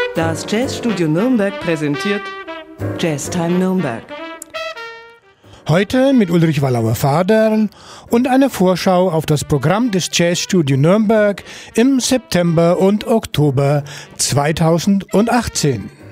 Das Jazzstudio Nürnberg präsentiert Jazztime Nürnberg. Heute mit Ulrich Wallauer-Faderl und einer Vorschau auf das Programm des Jazzstudio Nürnberg im September und Oktober 2018.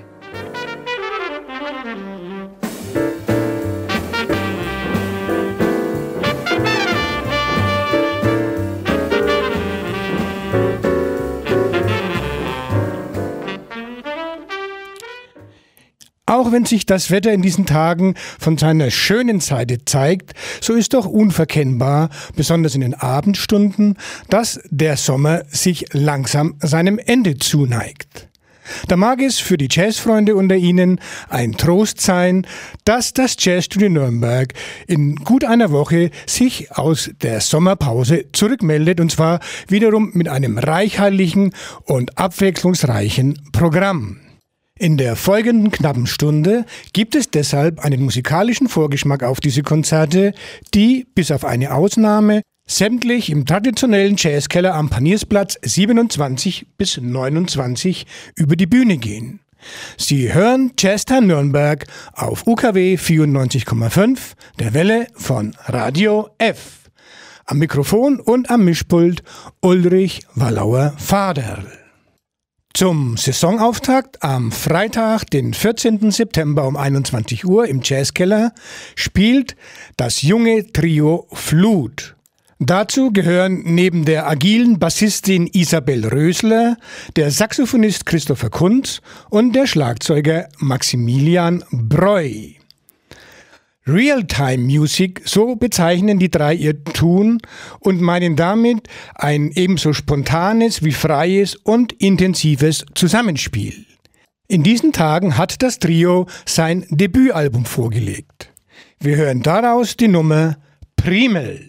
Auch wenn sich das Wetter in diesen Tagen von seiner schönen Seite zeigt, so ist doch unverkennbar, besonders in den Abendstunden, dass der Sommer sich langsam seinem Ende zuneigt. Da mag es für die Jazzfreunde unter Ihnen ein Trost sein, dass das Jazzstudio Nürnberg in gut einer Woche sich aus der Sommerpause zurückmeldet, und zwar wiederum mit einem reichhaltigen und abwechslungsreichen Programm. In der folgenden knappen Stunde gibt es deshalb einen musikalischen Vorgeschmack auf diese Konzerte, die, bis auf eine Ausnahme, sämtlich im traditionellen Jazzkeller am Paniersplatz 27 bis 29 über die Bühne gehen. Sie hören Jazztime Nürnberg auf UKW 94,5, der Welle von Radio F. Am Mikrofon und am Mischpult Ulrich Wallauer-Faderl. Zum Saisonauftakt am Freitag, den 14. September um 21 Uhr im Jazzkeller, spielt das junge Trio Flut. Dazu gehören neben der agilen Bassistin Isabel Rösler der Saxophonist Christopher Kunz und der Schlagzeuger Maximilian Breu. Realtime Music, so bezeichnen die drei ihr Tun und meinen damit ein ebenso spontanes wie freies und intensives Zusammenspiel. In diesen Tagen hat das Trio sein Debütalbum vorgelegt. Wir hören daraus die Nummer Primel.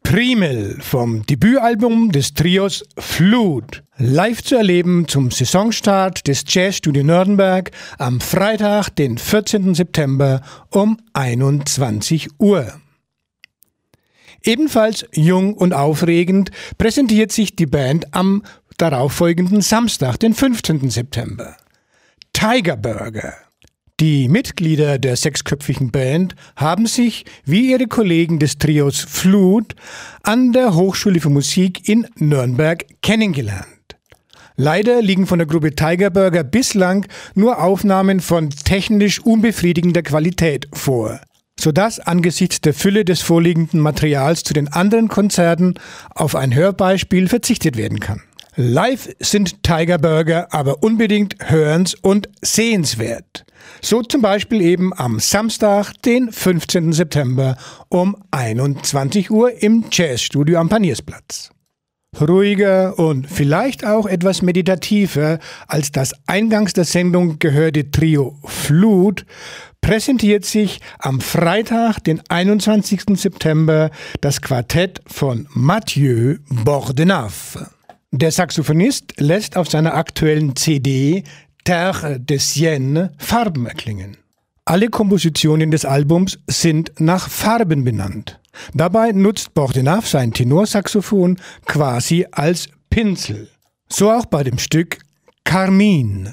Triemel vom Debütalbum des Trios Flut. Live zu erleben zum Saisonstart des Jazzstudio Nürnberg am Freitag, den 14. September um 21 Uhr. Ebenfalls jung und aufregend präsentiert sich die Band am darauffolgenden Samstag, den 15. September. Tiger Burger. Die Mitglieder der sechsköpfigen Band haben sich, wie ihre Kollegen des Trios Flut, an der Hochschule für Musik in Nürnberg kennengelernt. Leider liegen von der Gruppe Tiger Burger bislang nur Aufnahmen von technisch unbefriedigender Qualität vor, sodass angesichts der Fülle des vorliegenden Materials zu den anderen Konzerten auf ein Hörbeispiel verzichtet werden kann. Live sind Tiger Burger aber unbedingt hörens- und sehenswert. So zum Beispiel eben am Samstag, den 15. September um 21 Uhr im Jazzstudio am Paniersplatz. Ruhiger und vielleicht auch etwas meditativer als das eingangs der Sendung gehörte Trio Flut präsentiert sich am Freitag, den 21. September, das Quartett von Mathieu Bordenave. Der Saxophonist lässt auf seiner aktuellen CD Terre de Sienne Farben erklingen. Alle Kompositionen des Albums sind nach Farben benannt. Dabei nutzt Bordenave sein Tenorsaxophon quasi als Pinsel. So auch bei dem Stück Carmine.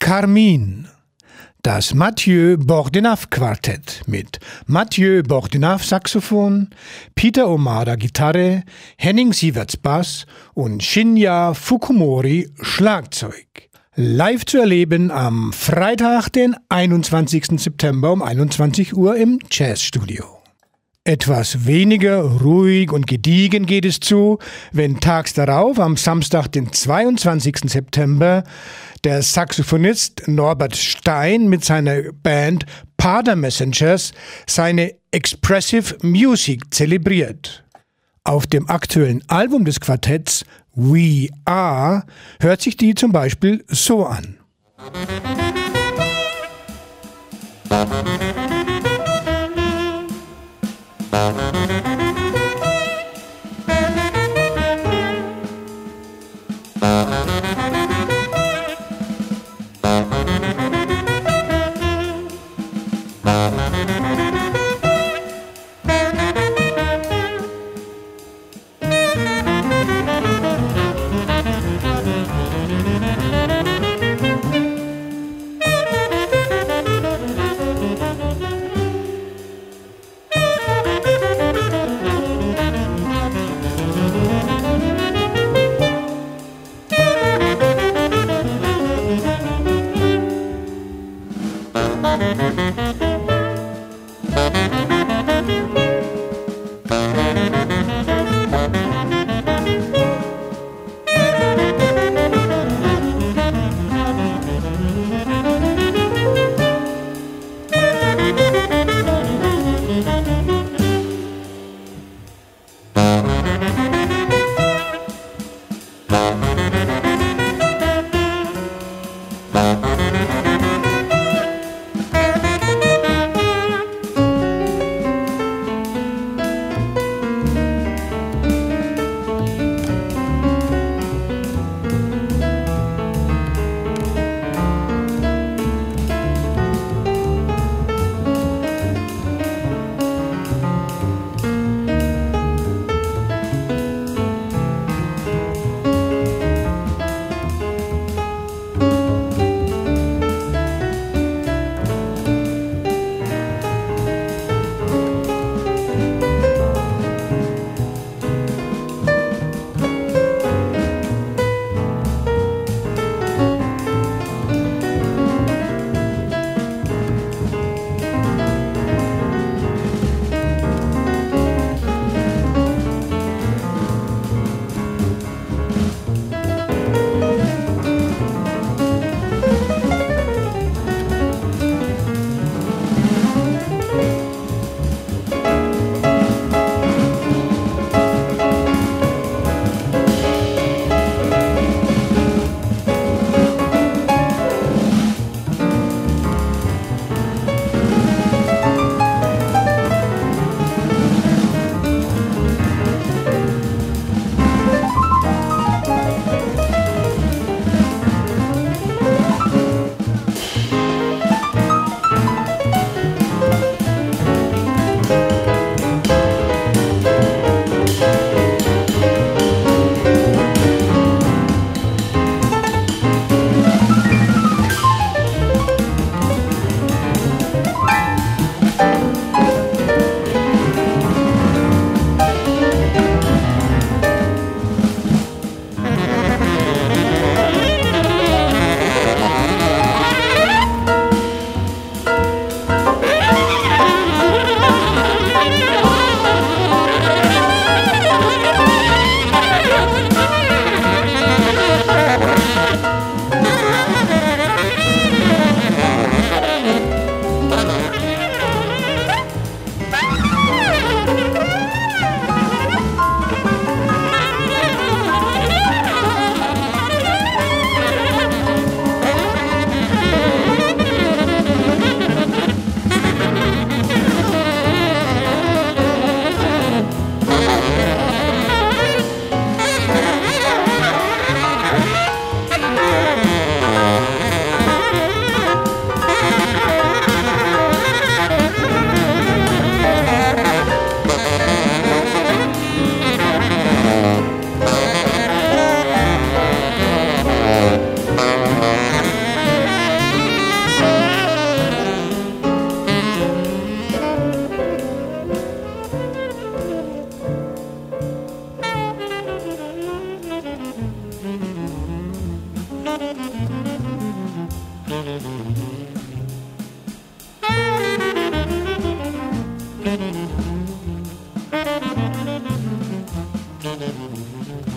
Carmine. Das Mathieu Bordenave Quartett mit Mathieu Bordenave Saxophon, Peter Omada Gitarre, Henning Sieverts Bass und Shinya Fukumori Schlagzeug. Live zu erleben am Freitag, den 21. September um 21 Uhr im Jazzstudio. Etwas weniger ruhig und gediegen geht es zu, wenn tags darauf, am Samstag, den 22. September, der Saxophonist Norbert Stein mit seiner Band Pader Messengers seine Expressive Music zelebriert. Auf dem aktuellen Album des Quartetts We Are hört sich die zum Beispiel so an.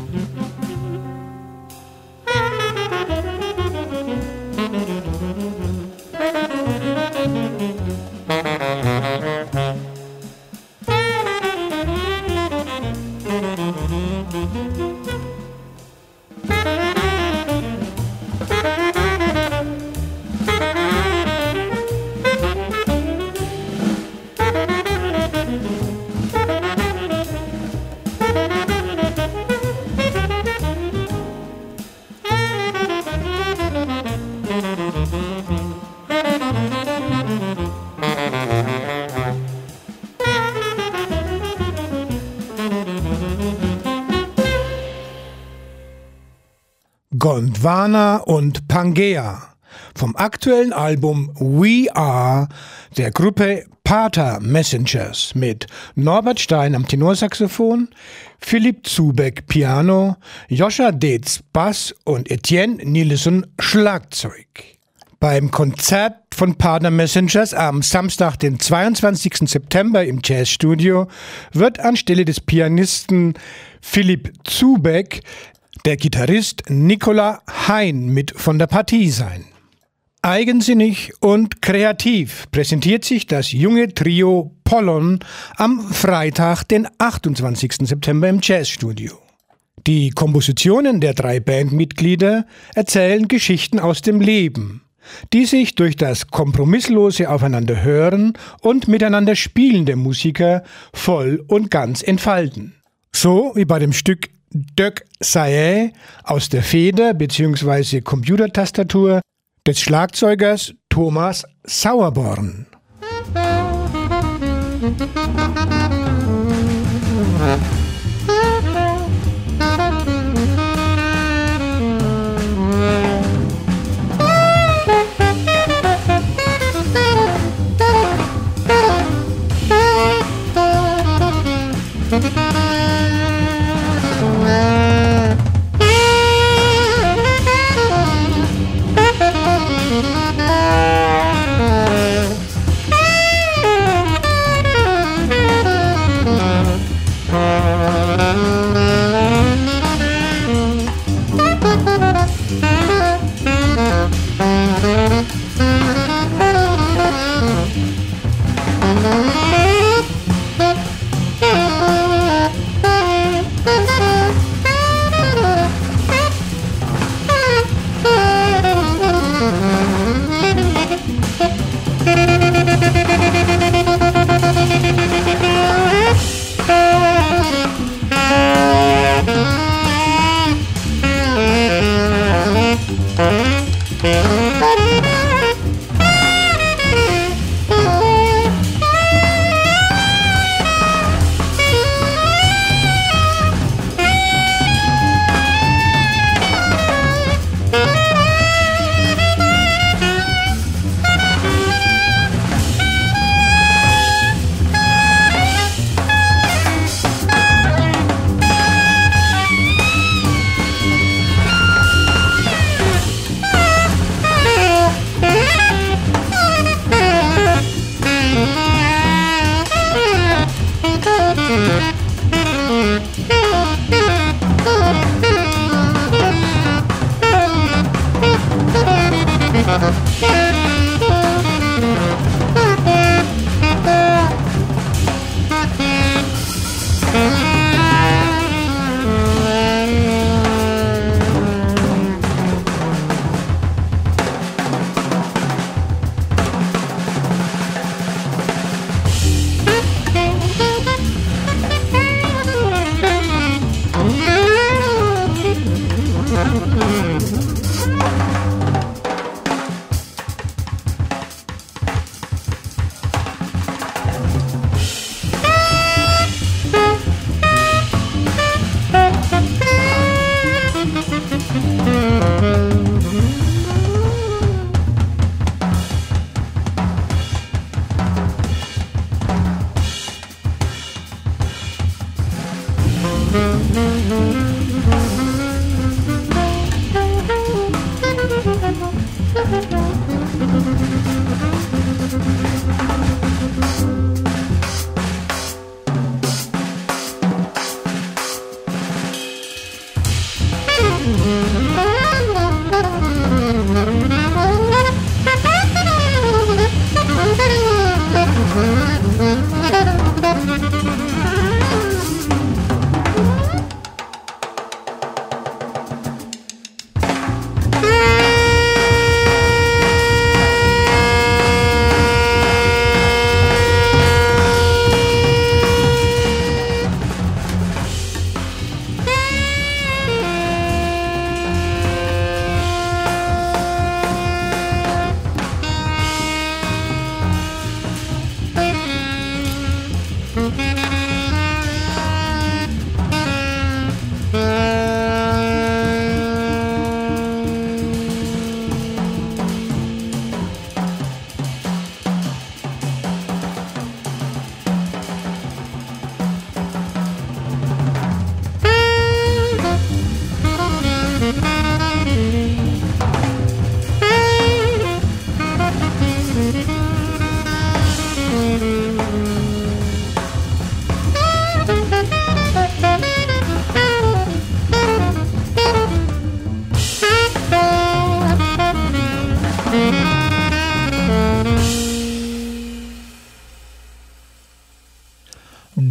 Gondwana und Pangea vom aktuellen Album We Are der Gruppe Pater Messengers mit Norbert Stein am Tenorsaxophon, Philipp Zubeck Piano, Joscha Detz Bass und Etienne Nilsson Schlagzeug. Beim Konzert von Pater Messengers am Samstag, den 22. September im Jazzstudio, wird anstelle des Pianisten Philipp Zubeck der Gitarrist Nicola Hein mit von der Partie sein. Eigensinnig und kreativ präsentiert sich das junge Trio Pollon am Freitag, den 28. September im Jazzstudio. Die Kompositionen der 3 Bandmitglieder erzählen Geschichten aus dem Leben, die sich durch das kompromisslose Aufeinanderhören und miteinander Spielen der Musiker voll und ganz entfalten. So wie bei dem Stück Dök Sae aus der Feder bzw. Computertastatur des Schlagzeugers Thomas Sauerborn.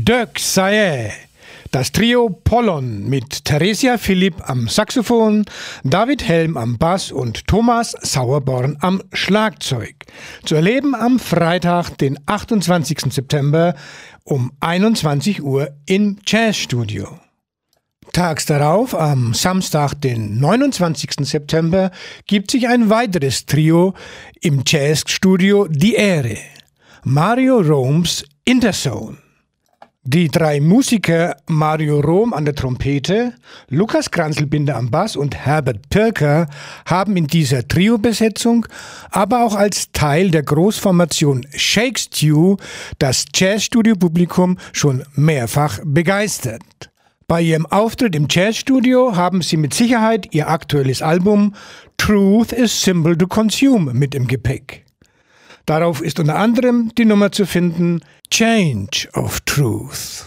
Dirk Sayer, das Trio Pollon mit Theresia Philipp am Saxophon, David Helm am Bass und Thomas Sauerborn am Schlagzeug. Zu erleben am Freitag, den 28. September um 21 Uhr im Jazzstudio. Tags darauf, am Samstag, den 29. September, gibt sich ein weiteres Trio im Jazzstudio die Ehre. Mario Roms Interzone. Die drei Musiker Mario Rom an der Trompete, Lukas Kranzelbinder am Bass und Herbert Pirker haben in dieser Trio-Besetzung, aber auch als Teil der Großformation Shake Stew das Jazzstudio-Publikum schon mehrfach begeistert. Bei ihrem Auftritt im Jazzstudio haben sie mit Sicherheit ihr aktuelles Album Truth is Simple to Consume mit im Gepäck. Darauf ist unter anderem die Nummer zu finden, Change of Truth.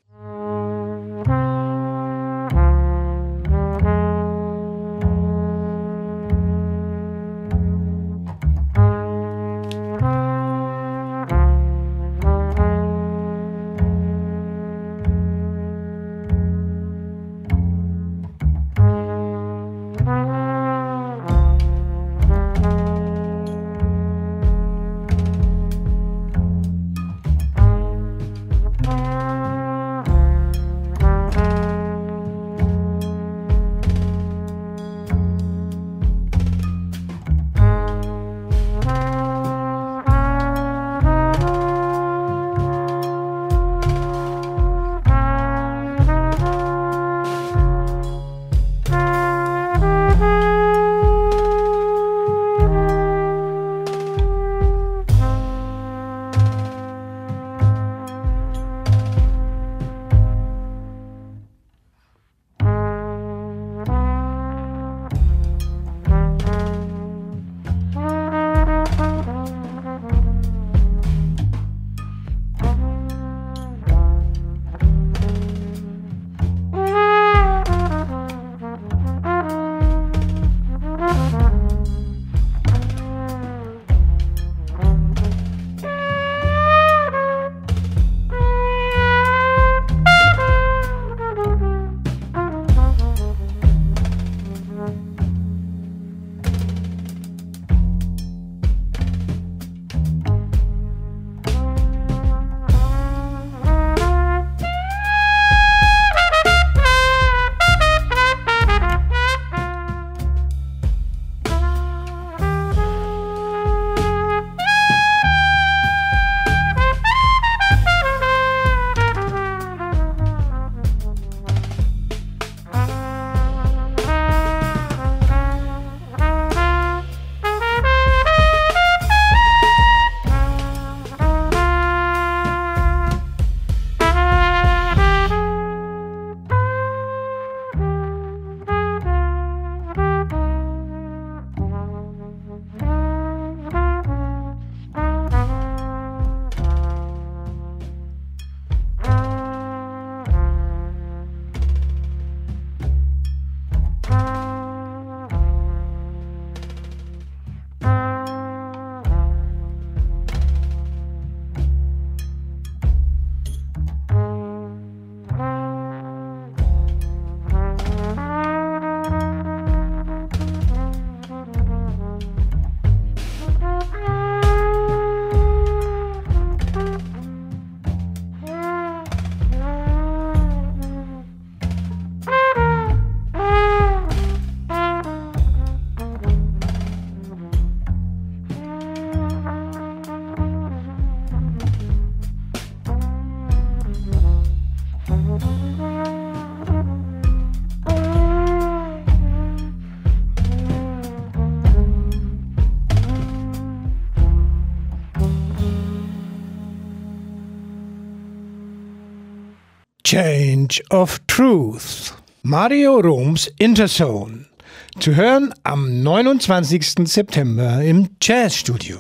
Change of Truth. Mario Roms Interzone. Zu hören am 29. September im Jazzstudio.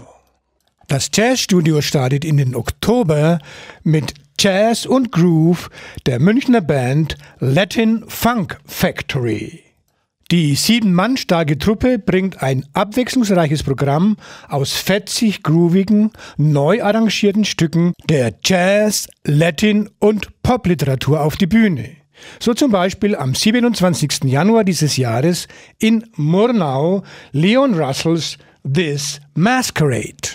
Das Jazzstudio startet in den Oktober mit Jazz und Groove der Münchner Band Latin Funk Factory. Die 7 Mann starke Truppe bringt ein abwechslungsreiches Programm aus fetzig groovigen, neu arrangierten Stücken der Jazz-, Latin- und Popliteratur auf die Bühne. So zum Beispiel am 27. Januar dieses Jahres in Murnau Leon Russells This Masquerade.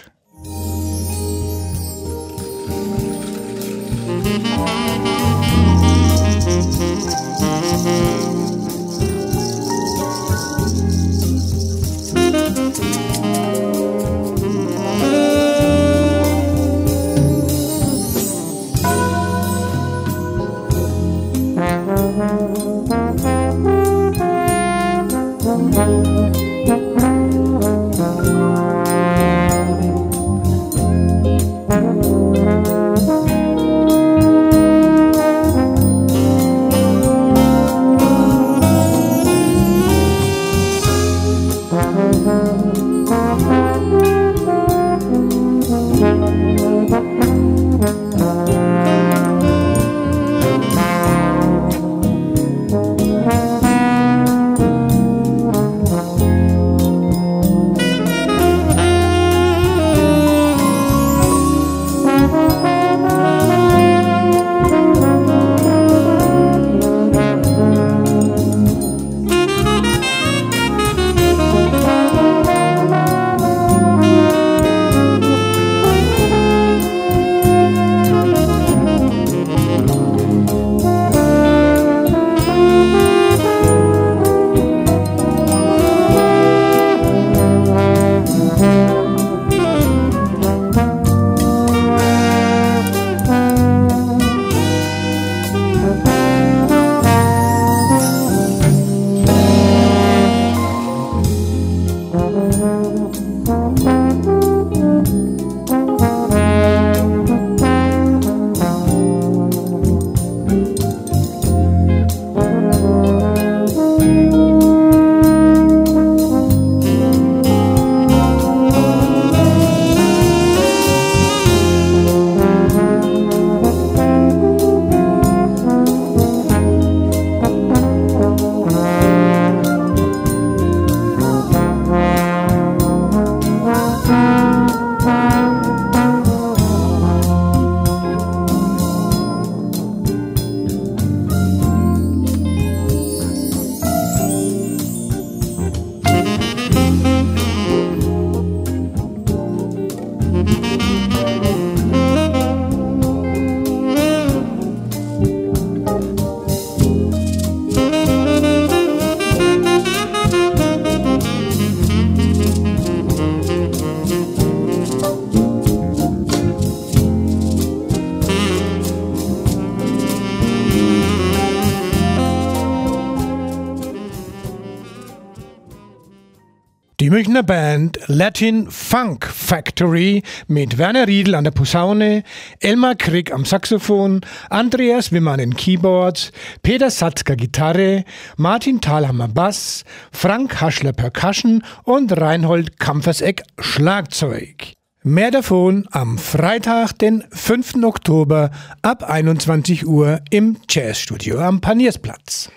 Die Münchner Band Latin Funk Factory mit Werner Riedl an der Posaune, Elmar Krick am Saxophon, Andreas Wimmann in Keyboards, Peter Satzker Gitarre, Martin Thalhammer Bass, Frank Haschler Percussion und Reinhold Kampferseck Schlagzeug. Mehr davon am Freitag, den 5. Oktober ab 21 Uhr im Jazzstudio am Paniersplatz.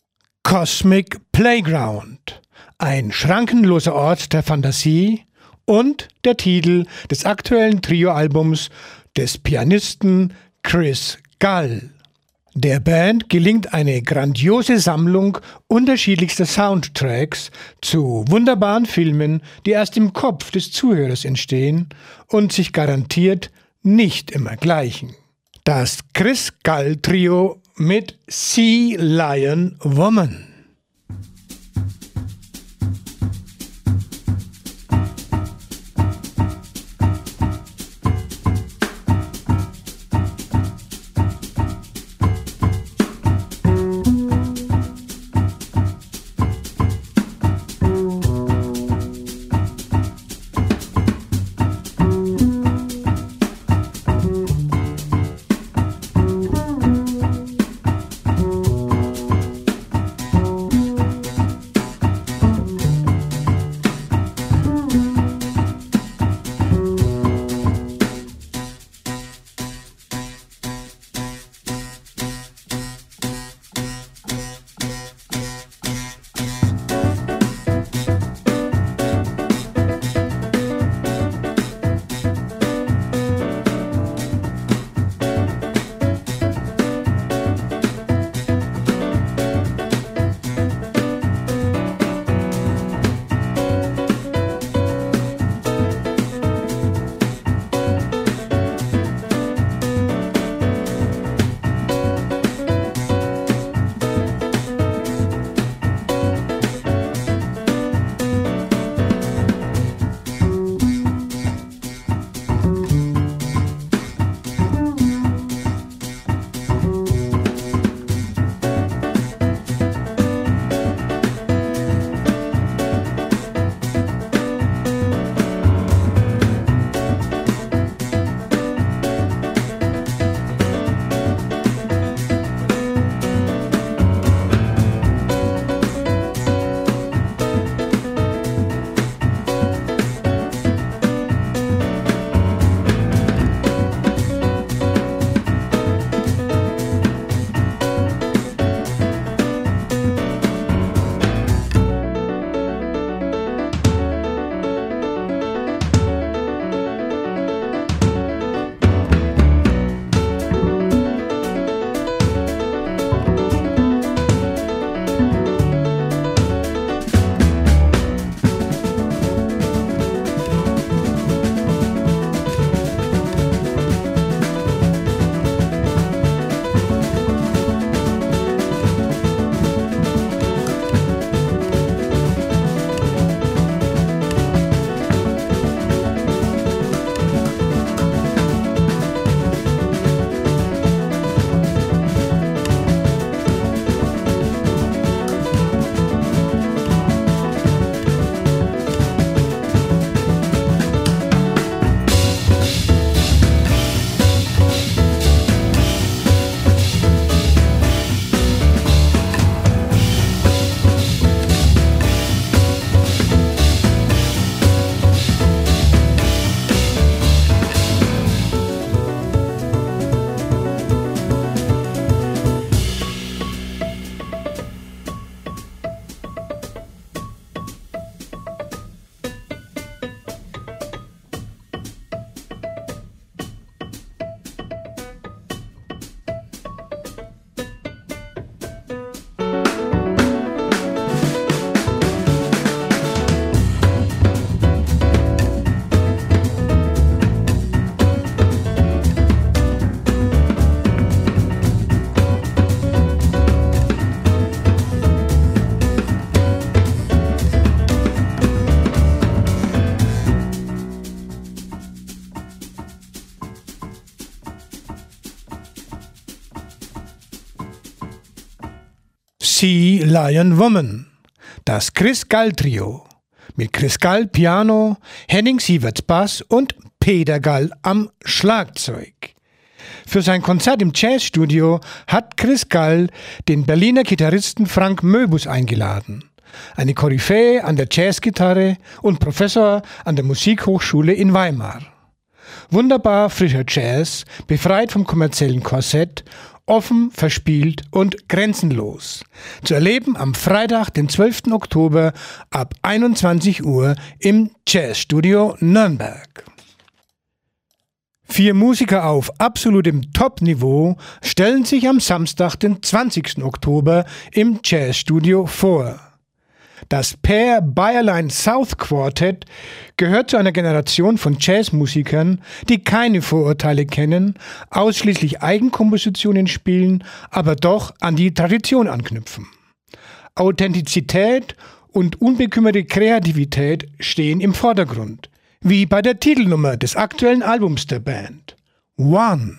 Cosmic Playground. Ein schrankenloser Ort der Fantasie und der Titel des aktuellen Trio-Albums des Pianisten Chris Gull. Der Band gelingt eine grandiose Sammlung unterschiedlichster Soundtracks zu wunderbaren Filmen, die erst im Kopf des Zuhörers entstehen und sich garantiert nicht immer gleichen. Das Chris Gull Trio mit Sea Lion Woman. Lion Woman, das Chris Gall Trio mit Chris Gall Piano, Henning Sieverts Bass und Peter Gall am Schlagzeug. Für sein Konzert im Jazzstudio hat Chris Gall den Berliner Gitarristen Frank Möbus eingeladen, eine Koryphäe an der Jazzgitarre und Professor an der Musikhochschule in Weimar. Wunderbar frischer Jazz, befreit vom kommerziellen Korsett, offen, verspielt und grenzenlos. Zu erleben am Freitag, den 12. Oktober ab 21 Uhr im Jazzstudio Nürnberg. 4 Musiker auf absolutem Top-Niveau stellen sich am Samstag, den 20. Oktober im Jazzstudio vor. Das Pair Bayerlein South Quartet gehört zu einer Generation von Jazzmusikern, die keine Vorurteile kennen, ausschließlich Eigenkompositionen spielen, aber doch an die Tradition anknüpfen. Authentizität und unbekümmerte Kreativität stehen im Vordergrund, wie bei der Titelnummer des aktuellen Albums der Band, One.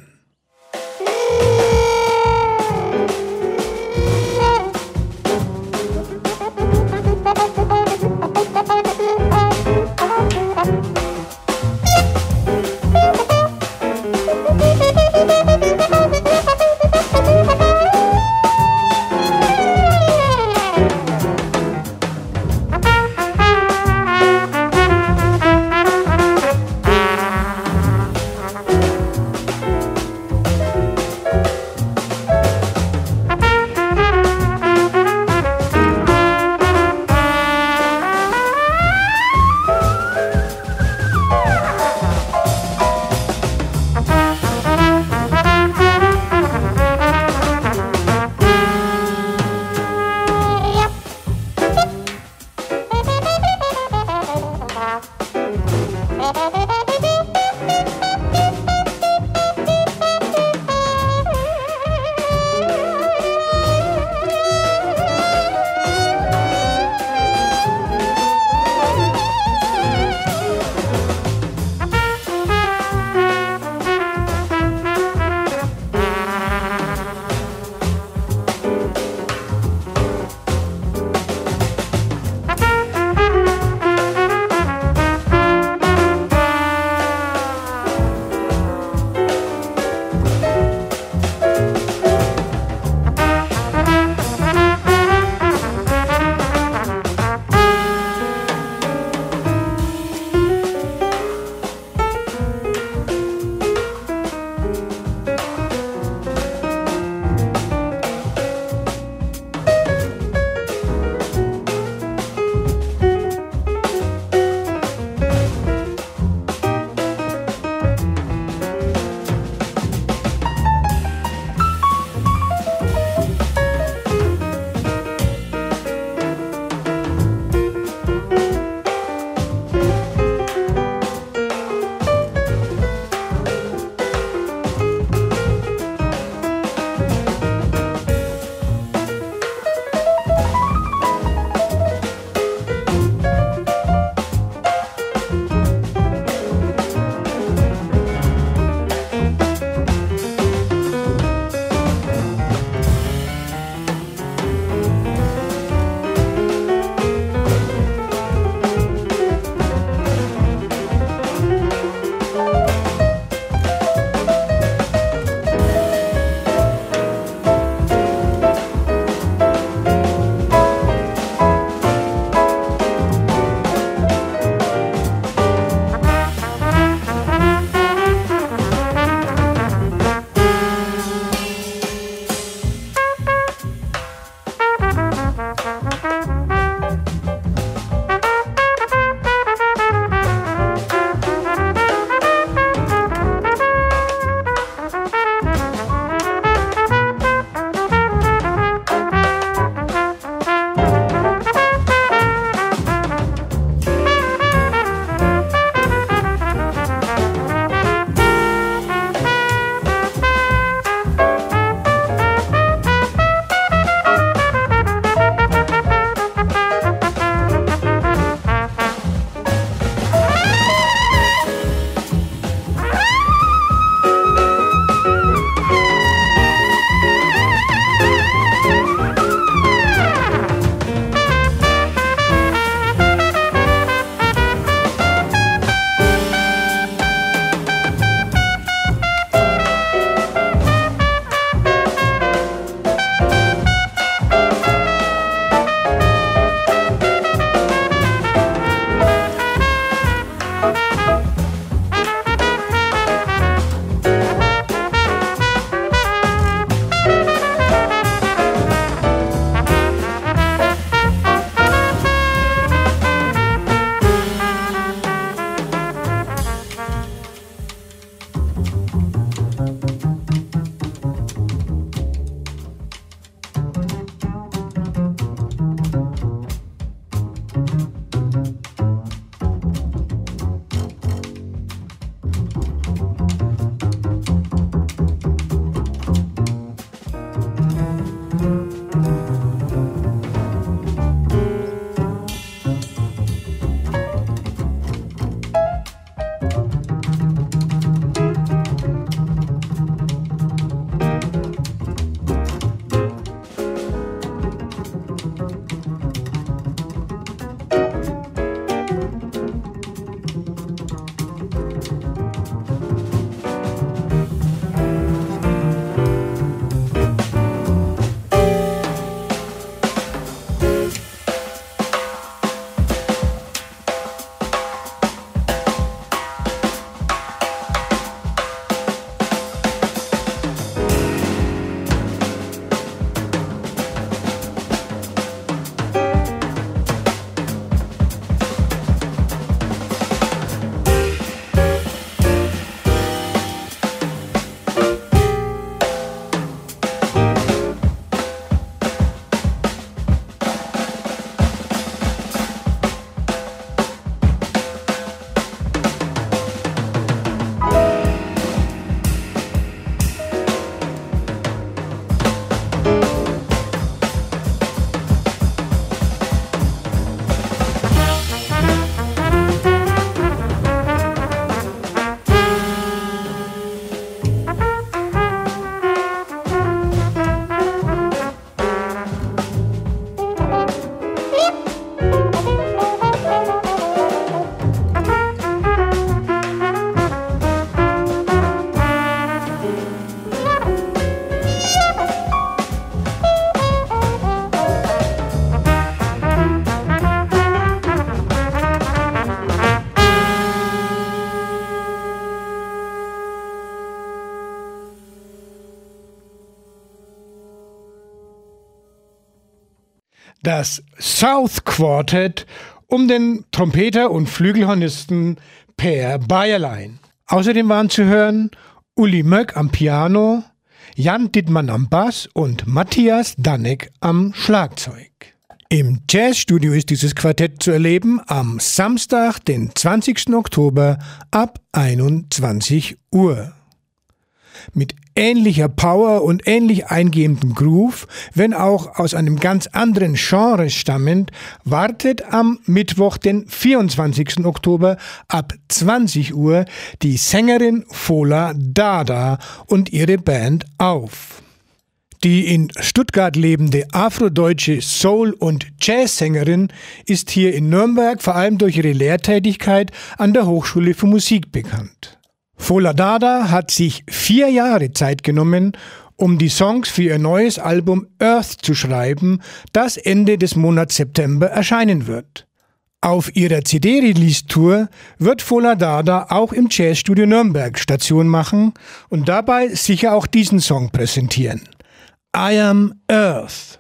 das South Quartet um den Trompeter und Flügelhornisten Per Bayerlein. Außerdem waren zu hören Uli Möck am Piano, Jan Dittmann am Bass und Matthias Danneck am Schlagzeug. Im Jazzstudio ist dieses Quartett zu erleben am Samstag, den 20. Oktober ab 21 Uhr. Mit ähnlicher Power und ähnlich eingehendem Groove, wenn auch aus einem ganz anderen Genre stammend, wartet am Mittwoch, den 24. Oktober ab 20 Uhr die Sängerin Fola Dada und ihre Band auf. Die in Stuttgart lebende afrodeutsche Soul- und Jazzsängerin ist hier in Nürnberg vor allem durch ihre Lehrtätigkeit an der Hochschule für Musik bekannt. Fola Dada hat sich 4 Jahre Zeit genommen, um die Songs für ihr neues Album Earth zu schreiben, das Ende des Monats September erscheinen wird. Auf ihrer CD-Release-Tour wird Fola Dada auch im Jazzstudio Nürnberg Station machen und dabei sicher auch diesen Song präsentieren. I Am Earth.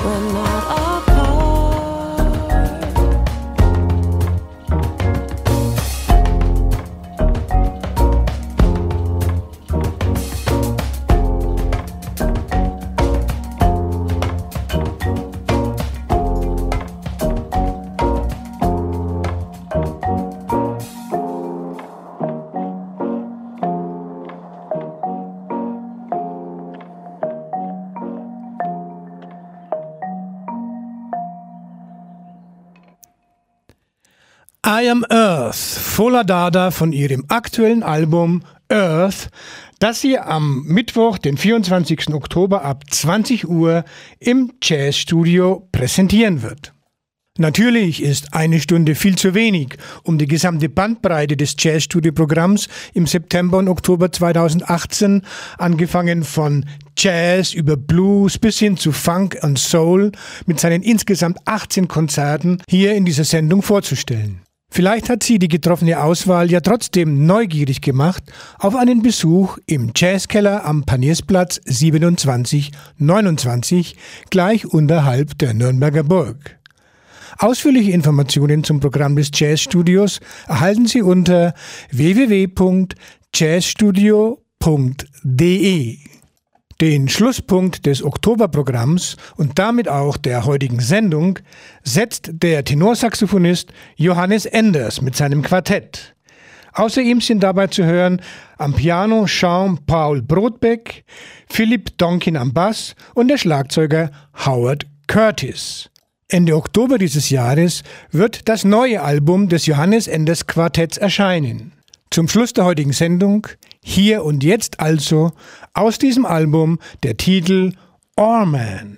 we're not apart. I Am Earth, Fola Dada von ihrem aktuellen Album Earth, das sie am Mittwoch, den 24. Oktober ab 20 Uhr im Jazzstudio präsentieren wird. Natürlich ist eine Stunde viel zu wenig, um die gesamte Bandbreite des Jazzstudio-Programms im September und Oktober 2018, angefangen von Jazz über Blues bis hin zu Funk und Soul, mit seinen insgesamt 18 Konzerten hier in dieser Sendung vorzustellen. Vielleicht hat Sie die getroffene Auswahl ja trotzdem neugierig gemacht auf einen Besuch im Jazzkeller am Paniersplatz 2729, gleich unterhalb der Nürnberger Burg. Ausführliche Informationen zum Programm des Jazzstudios erhalten Sie unter www.jazzstudio.de. Den Schlusspunkt des Oktoberprogramms und damit auch der heutigen Sendung setzt der Tenorsaxophonist Johannes Enders mit seinem Quartett. Außer ihm sind dabei zu hören am Piano Jean-Paul Brodbeck, Philipp Donkin am Bass und der Schlagzeuger Howard Curtis. Ende Oktober dieses Jahres wird das neue Album des Johannes Enders Quartetts erscheinen. Zum Schluss der heutigen Sendung, hier und jetzt also, aus diesem Album der Titel Oarman.